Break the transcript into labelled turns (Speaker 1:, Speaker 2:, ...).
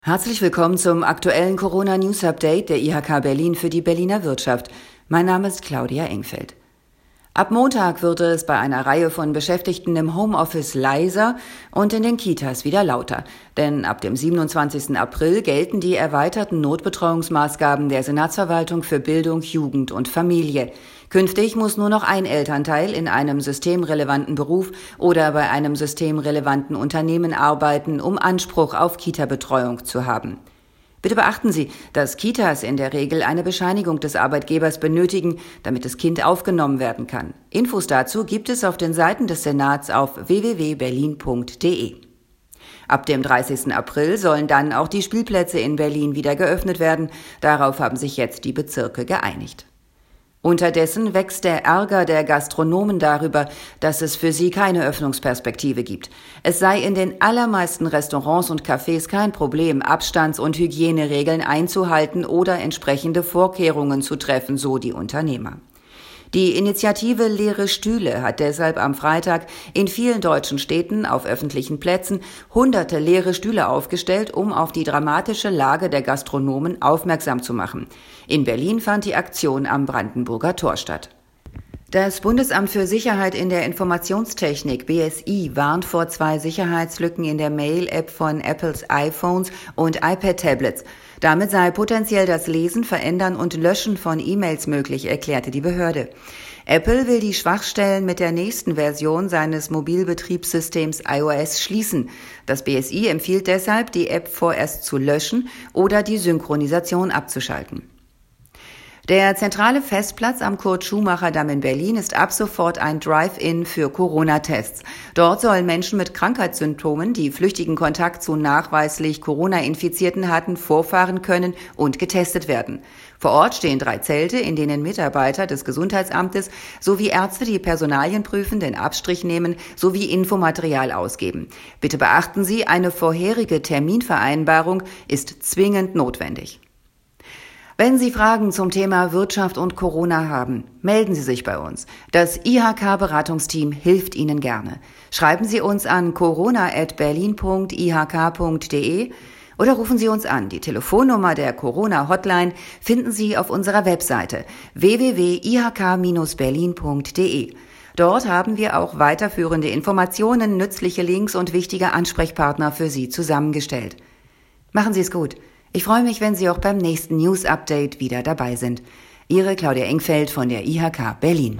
Speaker 1: Herzlich willkommen zum aktuellen Corona-News-Update der IHK Berlin für die Berliner Wirtschaft. Mein Name ist Claudia Engfeld. Ab Montag wird es bei einer Reihe von Beschäftigten im Homeoffice leiser und in den Kitas wieder lauter. Denn ab dem 27. April gelten die erweiterten Notbetreuungsmaßgaben der Senatsverwaltung für Bildung, Jugend und Familie. Künftig muss nur noch ein Elternteil in einem systemrelevanten Beruf oder bei einem systemrelevanten Unternehmen arbeiten, um Anspruch auf Kita-Betreuung zu haben. Bitte beachten Sie, dass Kitas in der Regel eine Bescheinigung des Arbeitgebers benötigen, damit das Kind aufgenommen werden kann. Infos dazu gibt es auf den Seiten des Senats auf www.berlin.de. Ab dem 30. April sollen dann auch die Spielplätze in Berlin wieder geöffnet werden. Darauf haben sich jetzt die Bezirke geeinigt. Unterdessen wächst der Ärger der Gastronomen darüber, dass es für sie keine Öffnungsperspektive gibt. Es sei in den allermeisten Restaurants und Cafés kein Problem, Abstands- und Hygieneregeln einzuhalten oder entsprechende Vorkehrungen zu treffen, so die Unternehmer. Die Initiative Leere Stühle hat deshalb am Freitag in vielen deutschen Städten auf öffentlichen Plätzen hunderte leere Stühle aufgestellt, um auf die dramatische Lage der Gastronomen aufmerksam zu machen. In Berlin fand die Aktion am Brandenburger Tor statt. Das Bundesamt für Sicherheit in der Informationstechnik, BSI, warnt vor 2 Sicherheitslücken in der Mail-App von Apples iPhones und iPad-Tablets. Damit sei potenziell das Lesen, Verändern und Löschen von E-Mails möglich, erklärte die Behörde. Apple will die Schwachstellen mit der nächsten Version seines Mobilbetriebssystems iOS schließen. Das BSI empfiehlt deshalb, die App vorerst zu löschen oder die Synchronisation abzuschalten. Der zentrale Festplatz am Kurt-Schumacher-Damm in Berlin ist ab sofort ein Drive-In für Corona-Tests. Dort sollen Menschen mit Krankheitssymptomen, die flüchtigen Kontakt zu nachweislich Corona-Infizierten hatten, vorfahren können und getestet werden. Vor Ort stehen 3 Zelte, in denen Mitarbeiter des Gesundheitsamtes sowie Ärzte die Personalien prüfen, den Abstrich nehmen sowie Infomaterial ausgeben. Bitte beachten Sie, eine vorherige Terminvereinbarung ist zwingend notwendig. Wenn Sie Fragen zum Thema Wirtschaft und Corona haben, melden Sie sich bei uns. Das IHK-Beratungsteam hilft Ihnen gerne. Schreiben Sie uns an corona@berlin.ihk.de oder rufen Sie uns an. Die Telefonnummer der Corona-Hotline finden Sie auf unserer Webseite www.ihk-berlin.de. Dort haben wir auch weiterführende Informationen, nützliche Links und wichtige Ansprechpartner für Sie zusammengestellt. Machen Sie es gut. Ich freue mich, wenn Sie auch beim nächsten News-Update wieder dabei sind. Ihre Claudia Engfeld von der IHK Berlin.